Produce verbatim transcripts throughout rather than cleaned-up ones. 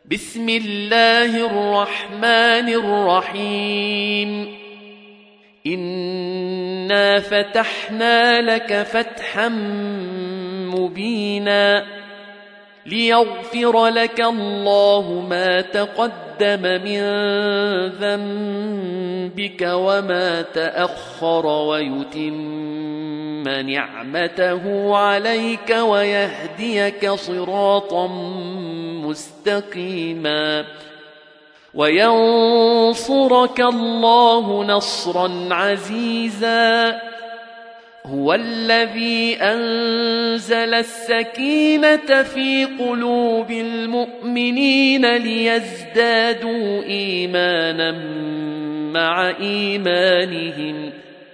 بسم الله الرحمن الرحيم إنا فتحنا لك فتحا مبينا ليغفر لك الله ما تقدم من ذنبك وما تأخر ويتم نعمته عليك ويهديك صراطا مستقيما وينصرك الله نصرا عزيزا هو الذي أنزل السكينة في قلوب المؤمنين ليزدادوا إيمانا مع إيمانهم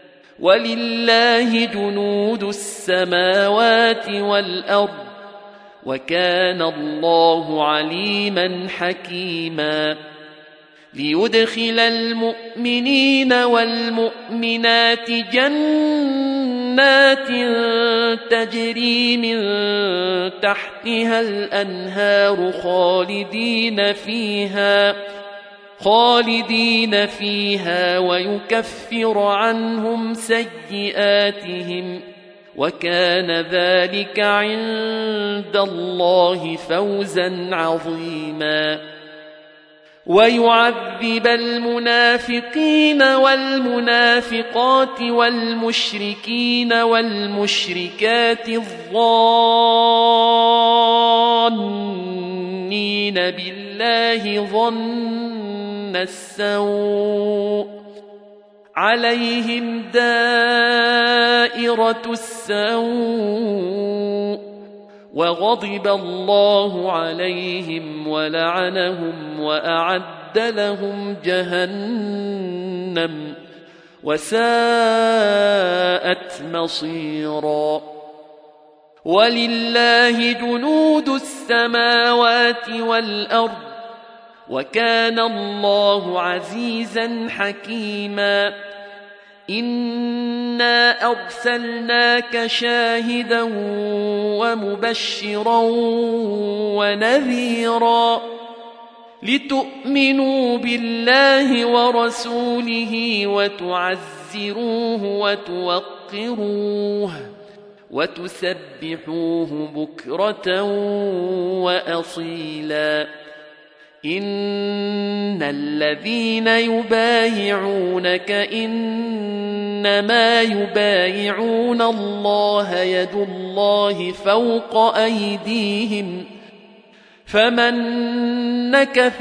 ولله جنود السماوات والأرض وكان الله عليما حكيما ليدخل المؤمنين والمؤمنات جنات تجري من تحتها الأنهار خالدين فيها خالدين فيها ويكفر عنهم سيئاتهم وكان ذلك عند الله فوزا عظيما ويعذب المنافقين والمنافقات والمشركين والمشركات الظانين بالله ظن السوء عليهم دائرة السوء وغضب الله عليهم ولعنهم وأعد لهم جهنم وساءت مصيرا ولله جنود السماوات والأرض وكان الله عزيزا حكيما إنا أرسلناك شاهدا ومبشرا ونذيرا لتؤمنوا بالله ورسوله وتعزروه وتوقروه وتسبحوه بكرة وأصيلا إن الذين يبايعونك إنما يبايعون الله يد الله فوق أيديهم فمن نكث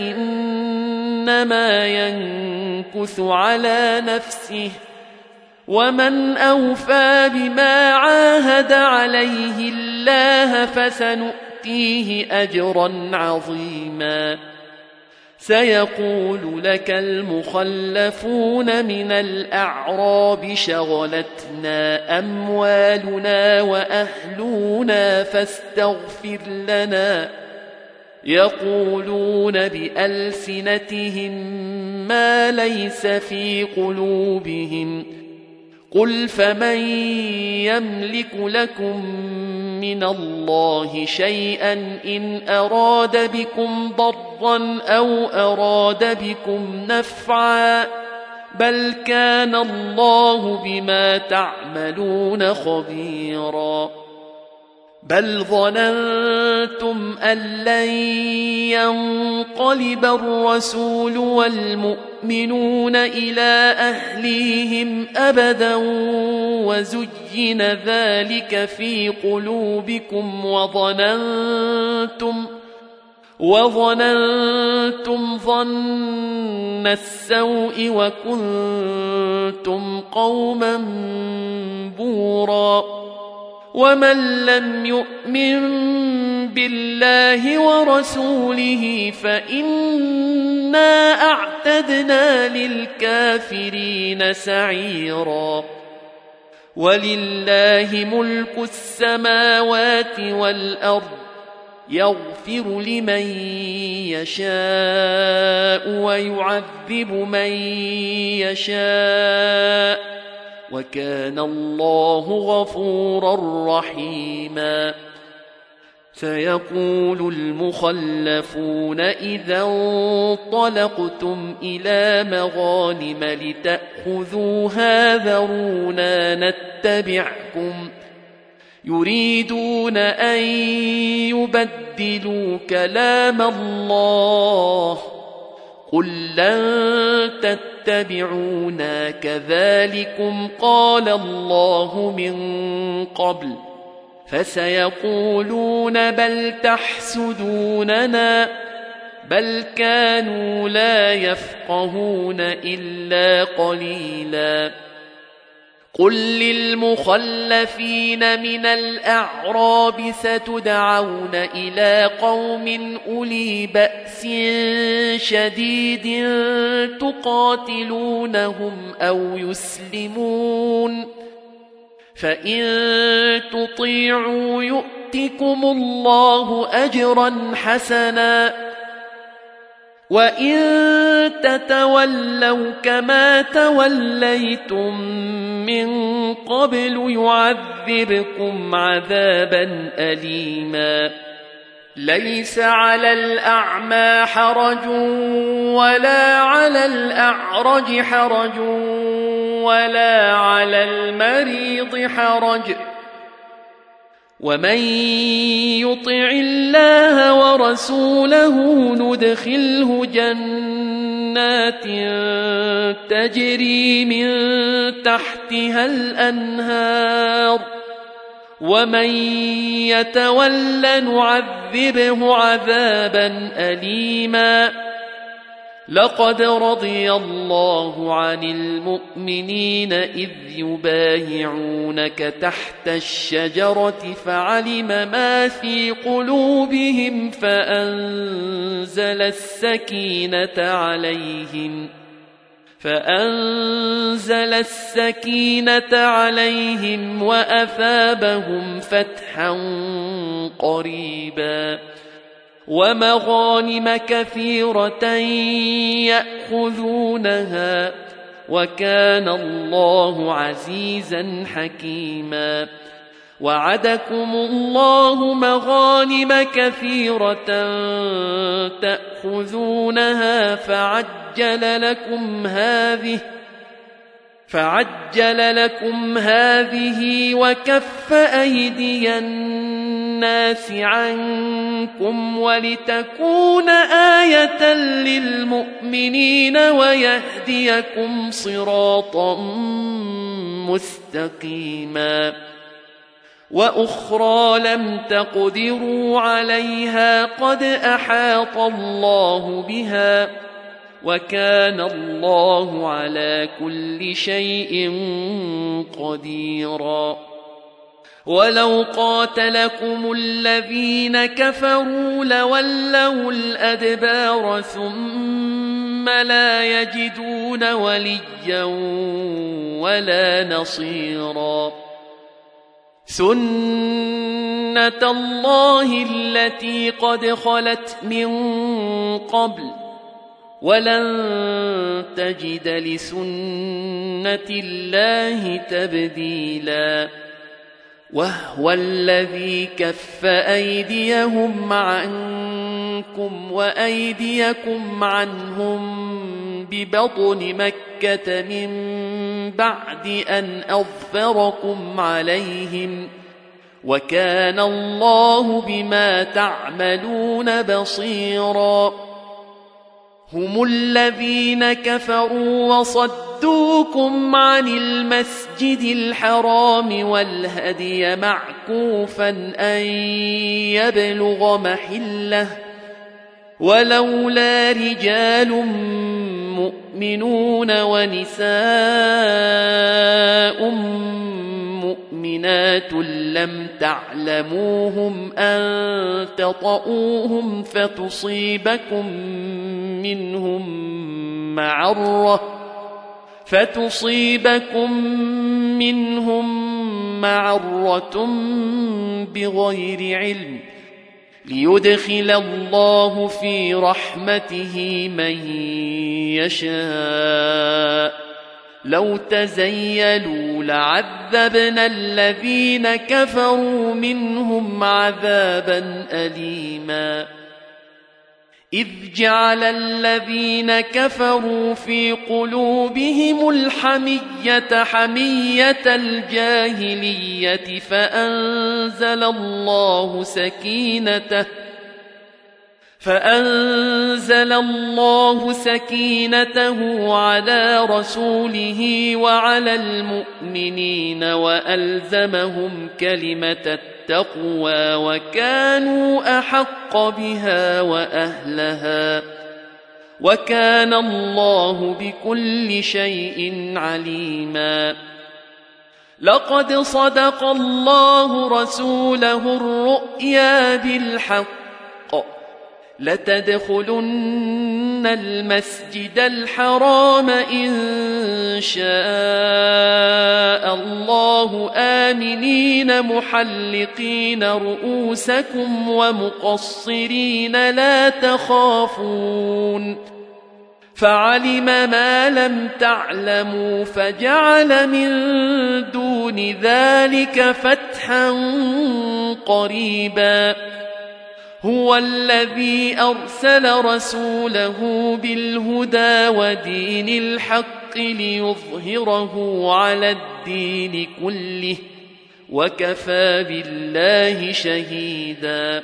فإنما ينكث على نفسه ومن أوفى بما عاهد عليه الله فسنؤمن فيه أجرا عظيما سيقول لك المخلفون من الأعراب شغلتنا أموالنا وأهلنا فاستغفر لنا يقولون بألسنتهم ما ليس في قلوبهم قل فمن يملك لكم من الله شيئا إن أراد بكم ضرا أو أراد بكم نفعا بل كان الله بما تعملون خبيرا بل ظننتم أن لن ينقلب الرسول والمؤمنون إلى أهليهم أبدا وزين ذلك في قلوبكم وظننتم وظننتم ظن السوء وكنتم قوما بورا ومن لم يؤمن بالله ورسوله فإنا أعتدنا للكافرين سعيرا ولله ملك السماوات والأرض يغفر لمن يشاء ويعذب من يشاء وكان الله غفورا رحيما سيقول المخلفون إذا انطلقتم إلى مغانم لتأخذوها ذرونا نتبعكم يريدون أن يبدلوا كلام الله قل لن تتبعونا كذلكم قال الله من قبل فسيقولون بل تحسدوننا بل كانوا لا يفقهون إلا قليلا قل للمخلفين من الأعراب ستدعون إلى قوم أولي بأس شديد تقاتلونهم أو يسلمون فإن تطيعوا يؤتكم الله أجرا حسنا وإن تتولوا كما توليتم من قبل يعذبكم عذابا أليما ليس على الأعمى حرج ولا على الأعرج حرج ولا على المريض حرج ومن يطع الله ورسوله ندخله جنات تجري من تحتها الأنهار ومن يتول نعذبه عذابا أليما لقد رضي الله عن المؤمنين إذ يبايعونك تحت الشجرة فعلم ما في قلوبهم فأنزل السكينة عليهم فأنزل السكينة عليهم وأثابهم فتحا قريبا ومغانم كثيرة يأخذونها وكان الله عزيزا حكيما وعدكم الله مغانم كثيرة تأخذونها فعجل لكم هذه فعجل لكم هذه وكف أيدي الناس عنكم ولتكون آية للمؤمنين ويهديكم صراطا مستقيما وأخرى لم تقدروا عليها قد أحاط الله بها وكان الله على كل شيء قديرا ولو قاتلكم الذين كفروا لولوا الأدبار ثم لا يجدون وليا ولا نصيرا سنة الله التي قد خلت من قبل ولن تجد لسنة الله تبديلا وهو الذي كف أيديهم عنكم وأيديكم عنهم ببطن مكة من بعد أن أظفركم عليهم وكان الله بما تعملون بصيرا هم الذين كفروا وصدوكم عن المسجد الحرام والهدي معكوفا أن يبلغ محله ولولا رجال مؤمنون ونساء مؤمنات لم تعلموهم أن تطؤوهم فتصيبكم منهم معرة فتصيبكم منهم معرة بغير علم ليدخل الله في رحمته من يشاء لو تزيلوا لعذبنا الذين كفروا منهم عذابا أليما إذ جعل الذين كفروا في قلوبهم الحمية حمية الجاهلية فأنزل الله سكينته فأنزل الله سكينته على رسوله وعلى المؤمنين وألزمهم كلمة التقوى وكانوا أحق بها وأهلها وكان الله بكل شيء عليما لقد صدق الله رسوله الرؤيا بالحق لتدخلن المسجد الحرام إن شاء الله آمنين محلقين رؤوسكم ومقصرين لا تخافون فعلم ما لم تعلموا فجعل من دون ذلك فتحا قريبا هو الذي أرسل رسوله بالهدى ودين الحق ليظهره على الدين كله وكفى بالله شهيدا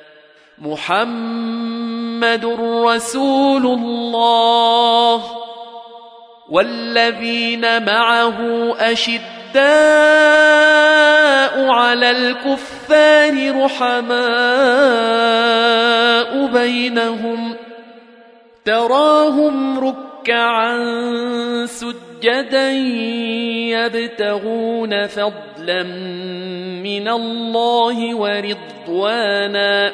محمد رسول الله والذين معه أشداء على الكفار رحماء بينهم تراهم ركعا سجدا يبتغون فضلا من الله ورضوانا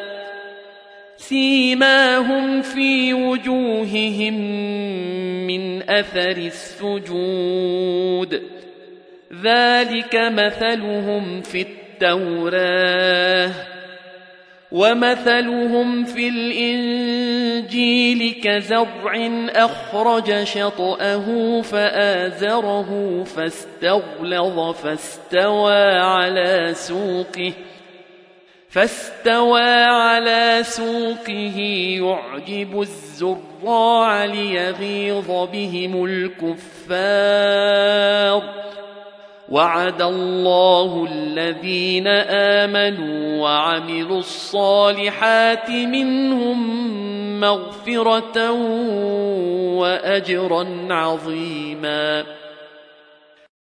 سيماهم في وجوههم من أثر السجود ذلك مثلهم في التوراة ومثلهم في الإنجيل كزرع أخرج شطأه فآزره فاستغلظ فاستوى على سوقه فاستوى على سوقه يعجب الزراع ليغيظ بهم الكفار وعد الله الذين آمنوا وعملوا الصالحات منهم مغفرة وأجرا عظيما